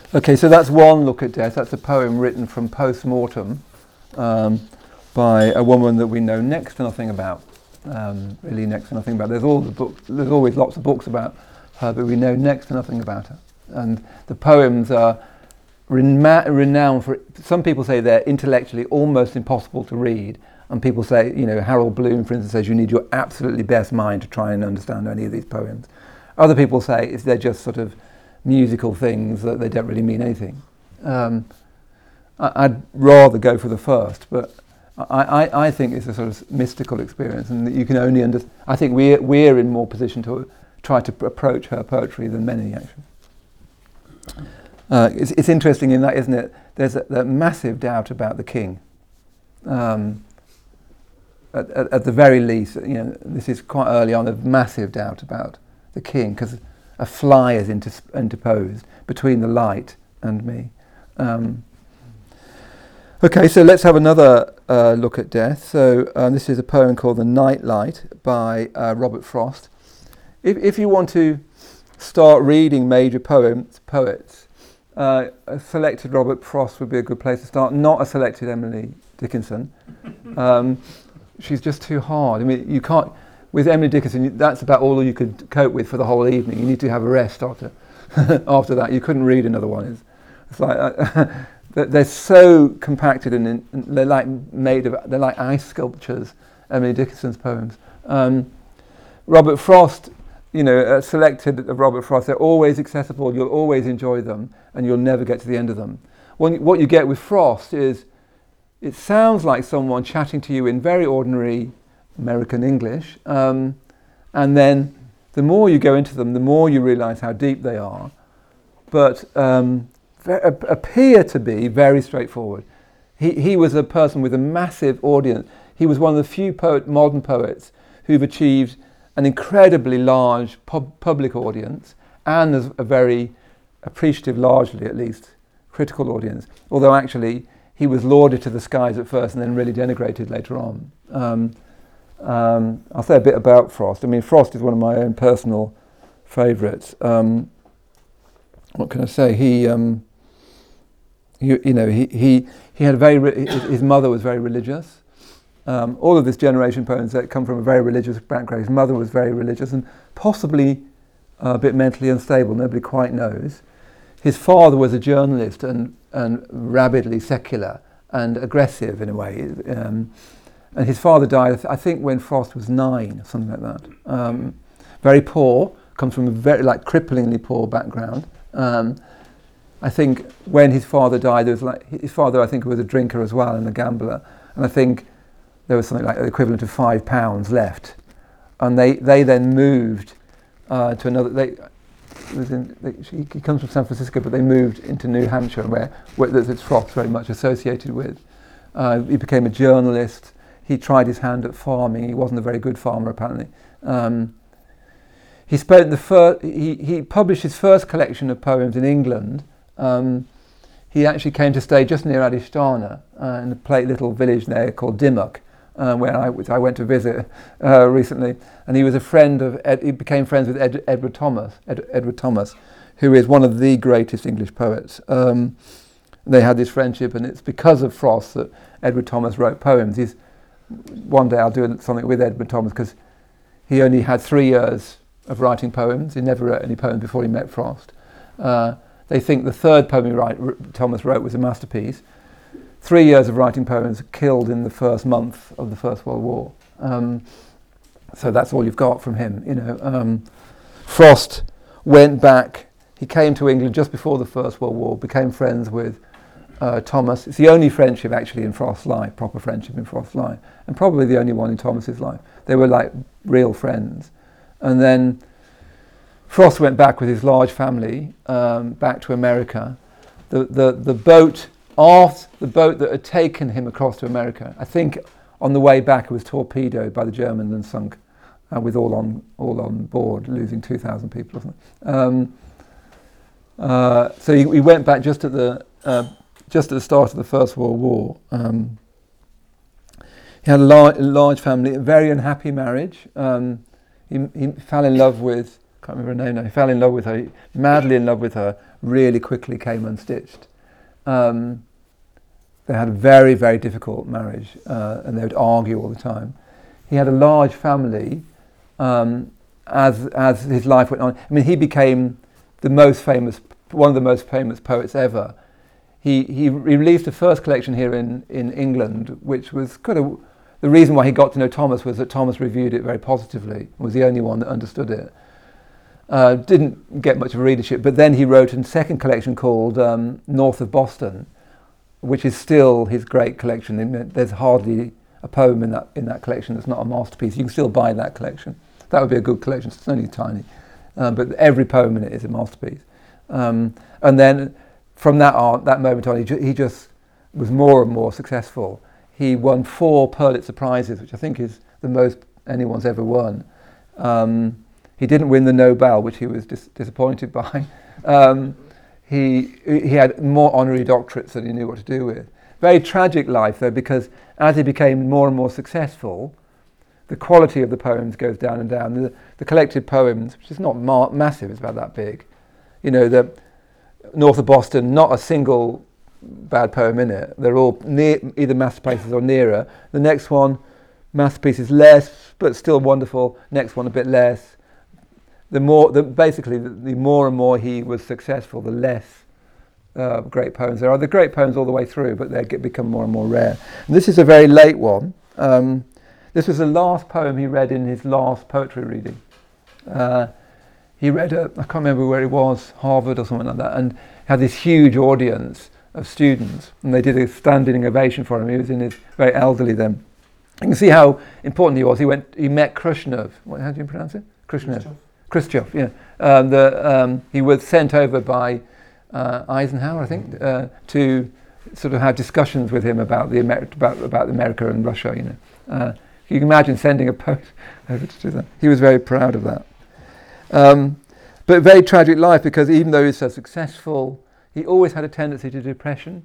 Okay, so that's one look at death. That's a poem written from post-mortem by a woman that we know next to nothing about. Really next to nothing about. There's always lots of books about her, but we know next to nothing about her. And the poems are renowned for, some people say they're intellectually almost impossible to read, and people say, Harold Bloom, for instance, says you need your absolutely best mind to try and understand any of these poems. Other people say they're just sort of musical things, that they don't really mean anything. I'd rather go for the first, but I think it's a sort of mystical experience, and that you can only understand. I think we're in more position to try to approach her poetry than many, actually. It's interesting in that, isn't it? There's a massive doubt about the king. At the very least, this is quite early on, a massive doubt about the king, because a fly is interposed between the light and me. Okay, so let's have another look at death. So this is a poem called The Night Light by Robert Frost. If you want to start reading major poets, a selected Robert Frost would be a good place to start, not a selected Emily Dickinson. She's just too hard. I mean, you can't, with Emily Dickinson, that's about all you could cope with for the whole evening. You need to have a rest after after that. You couldn't read another one. It's like they're so compacted and they're like they're like ice sculptures. Emily Dickinson's poems. Robert Frost, selected of Robert Frost, they're always accessible. You'll always enjoy them, and you'll never get to the end of them. What you get with Frost is, it sounds like someone chatting to you in very ordinary American English, and then the more you go into them, the more you realise how deep they are, but appear to be very straightforward. He was a person with a massive audience. He was one of the few modern poets who've achieved an incredibly large public audience, and a very appreciative, largely at least, critical audience, although actually he was lauded to the skies at first and then really denigrated later on. I'll say a bit about Frost. I mean, Frost is one of my own personal favourites. What can I say? He had his mother was very religious. All of this generation poems that come from a very religious background. His mother was very religious and possibly a bit mentally unstable. Nobody quite knows. His father was a journalist and rabidly secular and aggressive in a way. And his father died, I think, when Frost was 9, something like that. Very poor, comes from a very cripplingly poor background. I think when his father died, his father, I think, was a drinker as well and a gambler. And I think there was something like the equivalent of £5 left. And they then moved to another. He comes from San Francisco, but they moved into New Hampshire, where there's Frost very much associated with. He became a journalist. He tried his hand at farming. He wasn't a very good farmer, apparently. He published his first collection of poems in England. He actually came to stay just near Adishtana, in a little village there called Dimmock, where I went to visit recently. And he was a friend of he became friends with Edward Thomas, who is one of the greatest English poets. They had this friendship, and it's because of Frost that Edward Thomas wrote poems. One day I'll do something with Edward Thomas, because he only had 3 years of writing poems. He never wrote any poems before he met Frost. They think the third poem Thomas wrote was a masterpiece. 3 years of writing poems, killed in the first month of the First World War. So that's all you've got from him. Frost went back. He came to England just before the First World War, became friends with Thomas. It's the only friendship actually in Frost's life, proper friendship in Frost's life, and probably the only one in Thomas's life. They were like real friends. And then Frost went back with his large family back to America. The boat that had taken him across to America, I think on the way back it was torpedoed by the Germans and sunk, with all on board, losing 2,000 people or something. So he went back just at the start of the First World War. He had a large family, a very unhappy marriage. He fell in love with a can't remember her name now. He fell in love with her, madly in love with her, really quickly came unstitched. They had a very, very difficult marriage, and they would argue all the time. He had a large family. As his life went on, I mean, he became one of the most famous poets ever. He released the first collection here in England, which was kind of the reason why he got to know Thomas was that Thomas reviewed it very positively. Was the only one that understood it. Didn't get much of a readership, but then he wrote a second collection called North of Boston, which is still his great collection. There's hardly a poem in that collection that's not a masterpiece. You can still buy that collection. That would be a good collection. It's only tiny, but every poem in it is a masterpiece. And then from that moment on, he just was more and more successful. He won 4 Pulitzer Prizes, which I think is the most anyone's ever won. He didn't win the Nobel, which he was disappointed by. He had more honorary doctorates than he knew what to do with. Very tragic life, though, because as he became more and more successful, the quality of the poems goes down and down. The collected poems, which is not massive, it's about that big. You know, the North of Boston, not a single bad poem in it. They're all either masterpieces or nearer. The next one, masterpieces less, but still wonderful. Next one, a bit less. The more and more he was successful, the less great poems there are. The great poems all the way through, but they become more and more rare. And this is a very late one. This was the last poem he read in his last poetry reading. He read I can't remember where it was, Harvard or something like that, and had this huge audience of students, and they did a standing ovation for him. He was very elderly then. You can see how important he was. He met Khrushchev. How do you pronounce it? Khrushchev, yeah. He was sent over by Eisenhower, I think, to sort of have discussions with him about about America and Russia. You know, you can imagine sending a poet over to do that. He was very proud of that. But a very tragic life, because even though he was so successful, he always had a tendency to depression.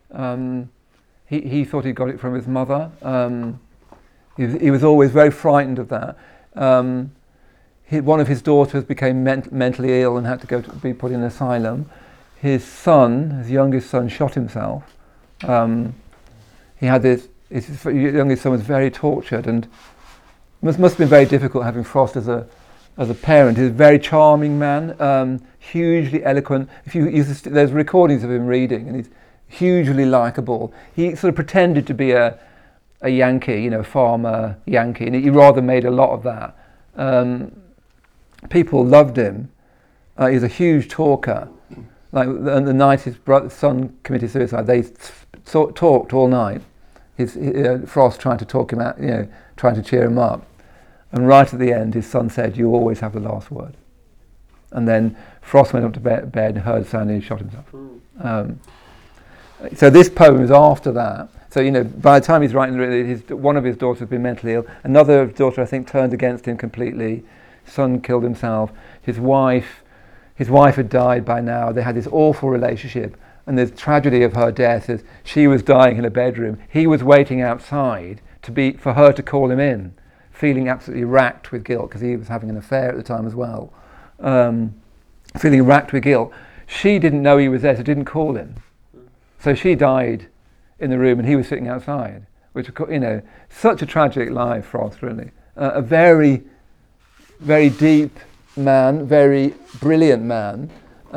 He thought he got it from his mother. He was always very frightened of that. One of his daughters became mentally ill and had to be put in an asylum. His youngest son, shot himself. He had his youngest son was very tortured, and must have been very difficult having Frost as a parent. He's a very charming man, hugely eloquent. There's recordings of him reading, and he's hugely likable. He sort of pretended to be a Yankee, you know, farmer Yankee, and he rather made a lot of that. People loved him. He's a huge talker. Like the night his son committed suicide, they talked all night. Frost trying to talk him out, you know, trying to cheer him up. And right at the end, his son said, "You always have the last word." And then Frost went up to bed and heard the sound and he shot himself. So this poem is after that. So, you know, by the time he's writing, one of his daughters had been mentally ill. Another daughter, I think, turned against him completely. Son killed himself. His wife had died by now. They had this awful relationship. And the tragedy of her death is she was dying in a bedroom. He was waiting outside for her to call him in, feeling absolutely racked with guilt, because he was having an affair at the time as well. Feeling racked with guilt. She didn't know he was there, so didn't call him. So she died in the room and he was sitting outside, which, you know, such a tragic life, Frost, really. A very, very deep man, very brilliant man,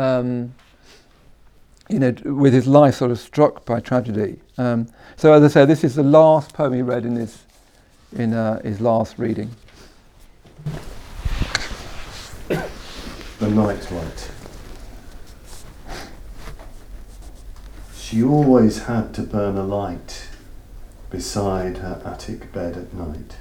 you know, with his life sort of struck by tragedy. So as I say, this is the last poem he read in his last reading. The Night Light. She always had to burn a light beside her attic bed at night.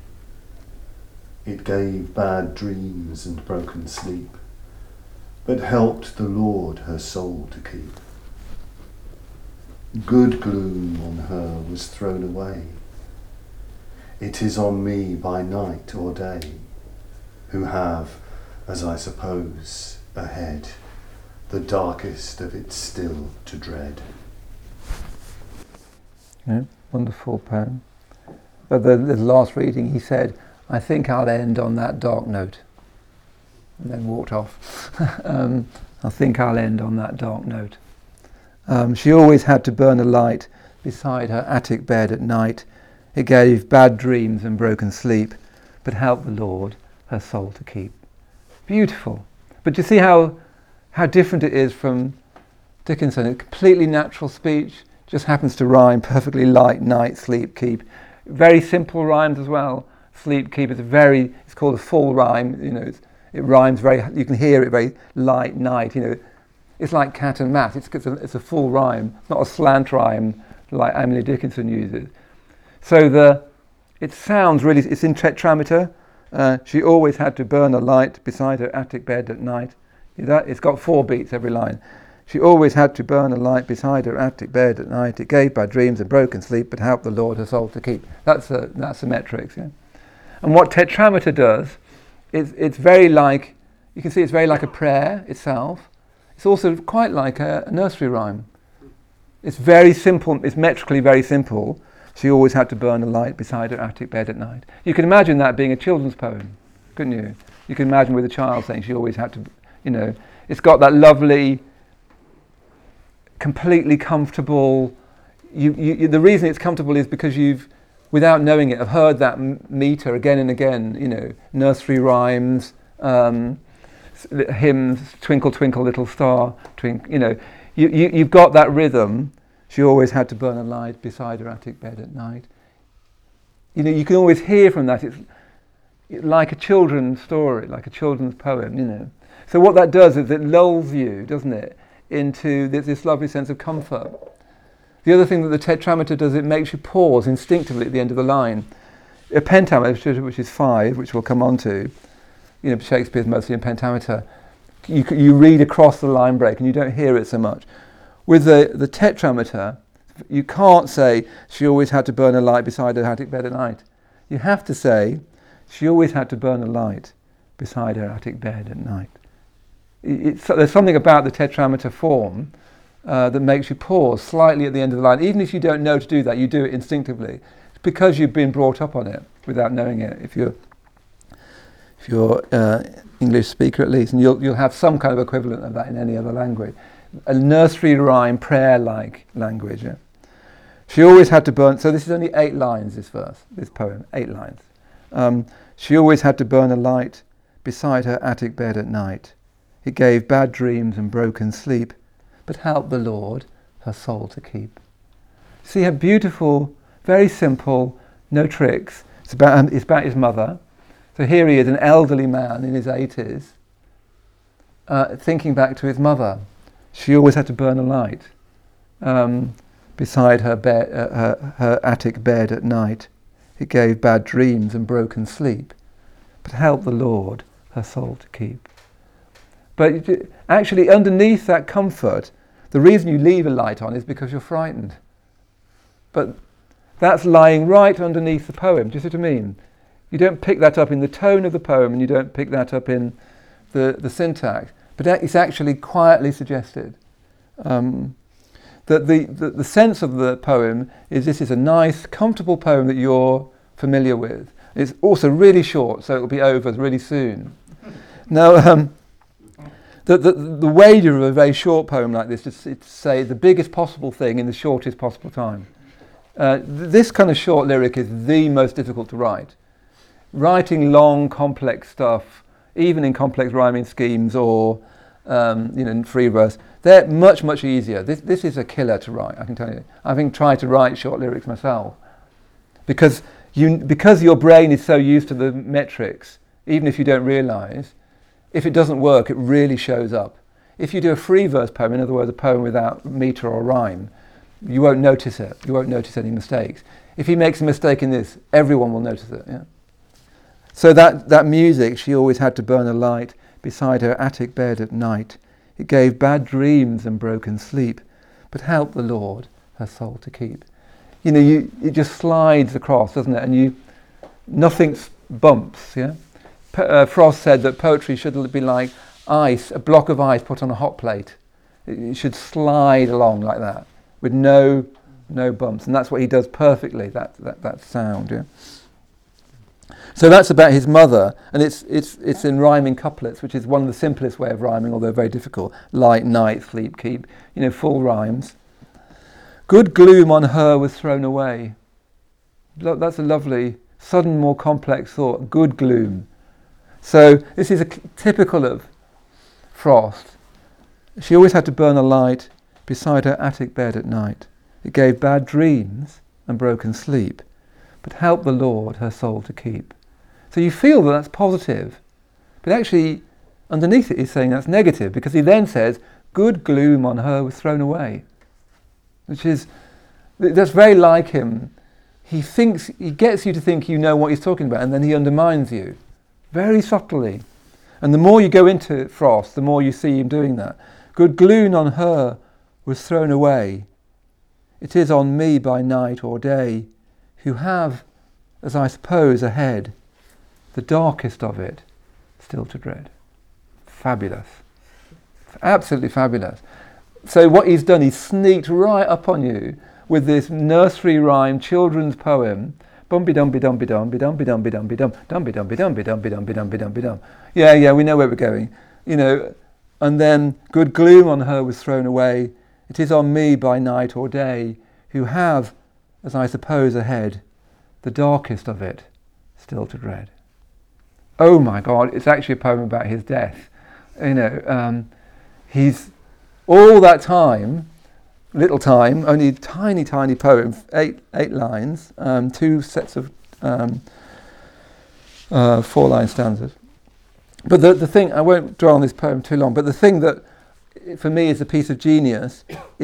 It gave bad dreams and broken sleep, but helped the Lord her soul to keep. Good gloom on her was thrown away. It is on me by night or day, who have, as I suppose, ahead, the darkest of it still to dread. Yeah, wonderful poem. But the last reading, he said, "I think I'll end on that dark note." and then walked off. I think I'll end on that dark note. She always had to burn a light beside her attic bed at night. It gave bad dreams and broken sleep, but helped the Lord her soul to keep. Beautiful. But you see how different it is from Dickinson. It's completely natural speech, just happens to rhyme perfectly. Light, night, sleep, keep. Very simple rhymes as well. Sleep, keep is it's called a full rhyme. It rhymes very, you can hear it very light, night. It's like cat and mouse. It's a full rhyme, not a slant rhyme like Emily Dickinson uses. So it sounds really, it's in tetrameter. She always had to burn a light beside her attic bed at night. It's got 4 beats every line. She always had to burn a light beside her attic bed at night. It gave bad dreams and broken sleep, but helped the Lord her soul to keep. That's the metrics. Yeah? And what tetrameter does, it's very like, you can see it's very like a prayer itself. It's also quite like a nursery rhyme. It's very simple, it's metrically very simple. She always had to burn a light beside her attic bed at night. You can imagine that being a children's poem, couldn't you? You can imagine with a child saying she always had to, it's got that lovely, completely comfortable, the reason it's comfortable is because you've, without knowing it, have heard that meter again and again, nursery rhymes, hymns, Twinkle, Twinkle, Little Star, you've got that rhythm. She always had to burn a light beside her attic bed at night. You can always hear from that, it's like a children's story, like a children's poem, So what that does is it lulls you, doesn't it, into this lovely sense of comfort. The other thing that the tetrameter does, it makes you pause instinctively at the end of the line. A pentameter, which is 5, which we'll come on to, Shakespeare's mostly in pentameter, you read across the line break and you don't hear it so much. With the tetrameter, you can't say, she always had to burn a light beside her attic bed at night. You have to say, she always had to burn a light beside her attic bed at night. There's something about the tetrameter form that makes you pause slightly at the end of the line. Even if you don't know to do that, you do it instinctively. It's because you've been brought up on it without knowing it, if you're English speaker at least, and you'll have some kind of equivalent of that in any other language. A nursery rhyme, prayer-like language. Yeah? She always had to burn, so this is only 8 lines, this poem, 8 lines. She always had to burn a light beside her attic bed at night. It gave bad dreams and broken sleep, but helped the Lord her soul to keep. See how beautiful, very simple, no tricks. It's about his mother. So here he is, an elderly man in his 80s, thinking back to his mother. She always had to burn a light beside her bed, her attic bed at night. It gave bad dreams and broken sleep, but helped the Lord her soul to keep. But actually, underneath that comfort, the reason you leave a light on is because you're frightened. But that's lying right underneath the poem. Do you see what I mean? You don't pick that up in the tone of the poem, and you don't pick that up in the syntax. But it's actually quietly suggested. That the sense of the poem is this is a nice, comfortable poem that you're familiar with. It's also really short, so it'll be over really soon. Now, the wager of a very short poem like this is to say the biggest possible thing in the shortest possible time. This kind of short lyric is the most difficult to write. Writing long, complex stuff, even in complex rhyming schemes or in free verse, they're much, much easier. This is a killer to write, I can tell you. I've tried to write short lyrics myself. Because your brain is so used to the metrics, even if you don't realise, if it doesn't work, it really shows up. If you do a free verse poem, in other words, a poem without metre or rhyme, you won't notice it. You won't notice any mistakes. If he makes a mistake in this, everyone will notice it. Yeah. So that music, she always had to burn a light beside her attic bed at night. It gave bad dreams and broken sleep, but helped the Lord her soul to keep. It just slides across, doesn't it? And nothing bumps. Yeah. Frost said that poetry should be like ice, a block of ice put on a hot plate. It should slide along like that, with no bumps, and that's what he does perfectly. That sound. Yeah. So that's about his mother, and it's in rhyming couplets, which is one of the simplest way of rhyming, although very difficult. Light, night, sleep, keep, full rhymes. Good gloom on her was thrown away. That's a lovely, sudden, more complex thought. Good gloom. So this is typical of Frost. She always had to burn a light beside her attic bed at night. It gave bad dreams and broken sleep, but helped the Lord her soul to keep. So you feel that that's positive, but actually underneath it he's saying that's negative, because he then says, good gloom on her was thrown away. That's very like him. He gets you to think you know what he's talking about, and then he undermines you, very subtly. And the more you go into Frost, the more you see him doing that. Good gloom on her was thrown away. It is on me by night or day, who have, as I suppose, ahead, the darkest of it still to dread. Fabulous. Absolutely fabulous. So what he's done, he's sneaked right up on you with this nursery rhyme children's poem. Bumpy dumpy dumpy dumpy dumpy dumpy dumpy dum dumpy dumpy dumpy dumpy dumpy dumpy dumpy dum. Yeah, we know where we're going. And then good gloom on her was thrown away. It is on me by night or day, who have, as I suppose, ahead, the darkest of it still to dread. Oh my God, it's actually a poem about his death. He's all that time, little time, only tiny poem, eight lines, 2 sets of 4-line stanzas. But the thing, I won't dwell on this poem too long, but the thing that for me is a piece of genius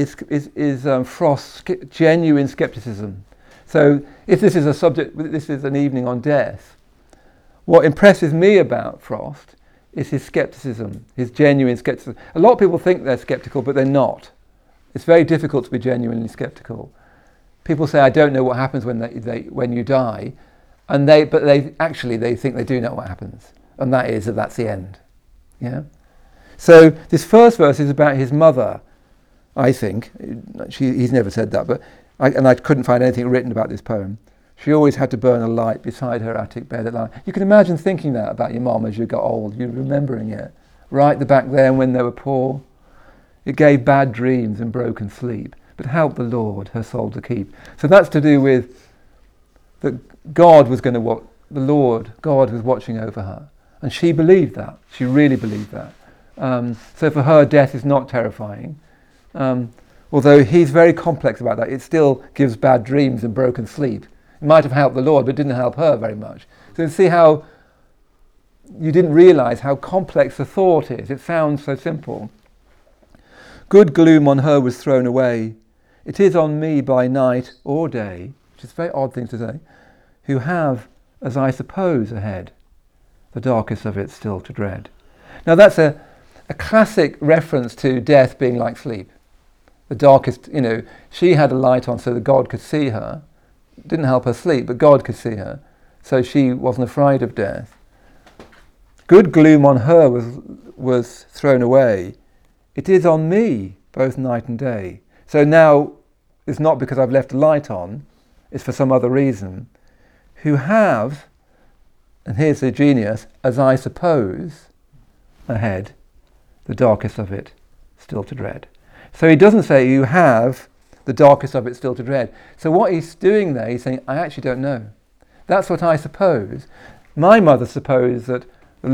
is Frost's genuine skepticism. So if this is this is an evening on death, what impresses me about Frost is his skepticism, his genuine skepticism. A lot of people think they're skeptical, but they're not. It's very difficult to be genuinely skeptical. People say, I don't know what happens when you die, but they think they do know what happens, and that's the end. Yeah. So this first verse is about his mother, I think. He's never said that, but I couldn't find anything written about this poem. She always had to burn a light beside her attic bed at night. You can imagine thinking that about your mom as you got old, you remembering it. Right back then when they were poor. It gave bad dreams and broken sleep, but helped the Lord her soul to keep. So that's to do with that God was God was watching over her. And she believed that. She really believed that. So for her, death is not terrifying. Although he's very complex about that, it still gives bad dreams and broken sleep. It might have helped the Lord, but it didn't help her very much. So you see how you didn't realise how complex the thought is. It sounds so simple. Good gloom on her was thrown away. It is on me by night or day, which is a very odd thing to say, who have, as I suppose, ahead, the darkest of it still to dread. Now that's a classic reference to death being like sleep. The darkest, she had a light on so that God could see her. Didn't help her sleep, but God could see her. So she wasn't afraid of death. Good gloom on her was thrown away. It is on me, both night and day. So now it's not because I've left a light on, it's for some other reason. Who have, and here's the genius, as I suppose, ahead, the darkest of it still to dread. So he doesn't say you have the darkest of it still to dread. So what he's doing there, he's saying, I actually don't know. That's what I suppose. My mother supposed that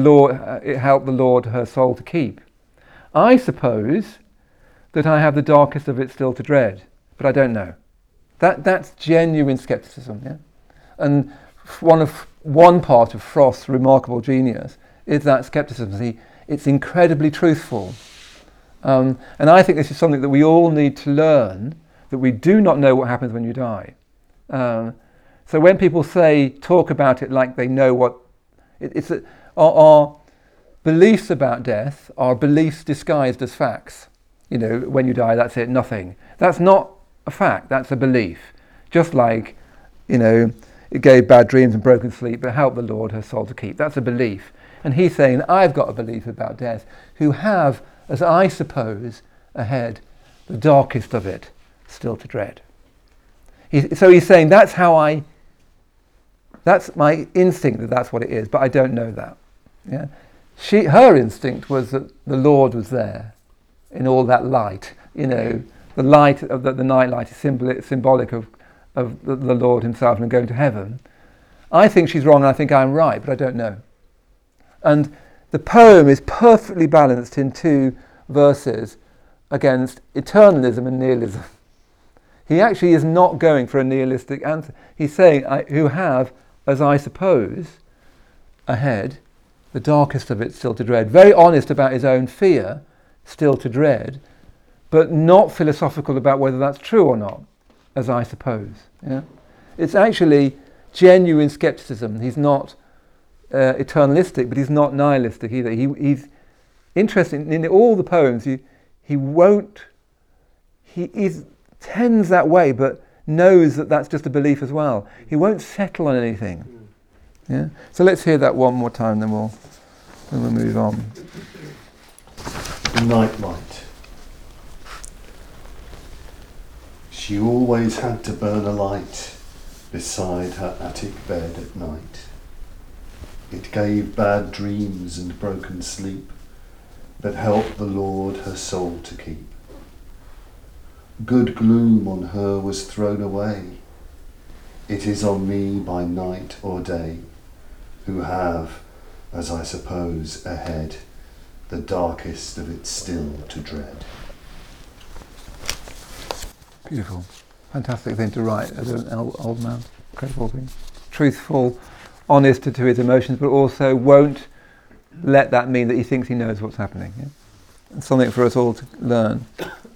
it helped the Lord her soul to keep. I suppose that I have the darkest of it still to dread, but I don't know. That's genuine skepticism, yeah? And one part of Frost's remarkable genius is that skepticism. It's incredibly truthful. And I think this is something that we all need to learn, that we do not know what happens when you die. So when people talk about it like they know what... Our beliefs about death are beliefs disguised as facts. When you die, that's it, nothing. That's not a fact, that's a belief. Just like, it gave bad dreams and broken sleep, but helped the Lord her soul to keep. That's a belief. And he's saying, I've got a belief about death, who have, as I suppose, ahead, the darkest of it still to dread. So he's saying, that's how I That's my instinct that that's what it is, but I don't know that. Yeah? Her instinct was that the Lord was there in all that light. You know, the light of the night light is symbolic of the Lord himself and going to heaven. I think she's wrong and I think I'm right, but I don't know. And the poem is perfectly balanced in 2 verses against eternalism and nihilism. He actually is not going for a nihilistic answer. He's saying, who have, as I suppose, ahead, the darkest of it still to dread. Very honest about his own fear, still to dread, but not philosophical about whether that's true or not, as I suppose. Yeah? It's actually genuine skepticism. He's not eternalistic, but he's not nihilistic either. He's interested in all the poems. He tends that way, but knows that that's just a belief as well. He won't settle on anything. Yeah. So let's hear that one more time, then we'll move on. The night light. She always had to burn a light beside her attic bed at night. It gave bad dreams and broken sleep, but helped the Lord her soul to keep. Good gloom on her was thrown away. It is on me by night or day, who have, as I suppose, ahead, the darkest of it still to dread. Beautiful. Fantastic thing to write as an old man. Incredible thing. Truthful, honest to his emotions, but also won't let that mean that he thinks he knows what's happening. Yeah? It's something for us all to learn.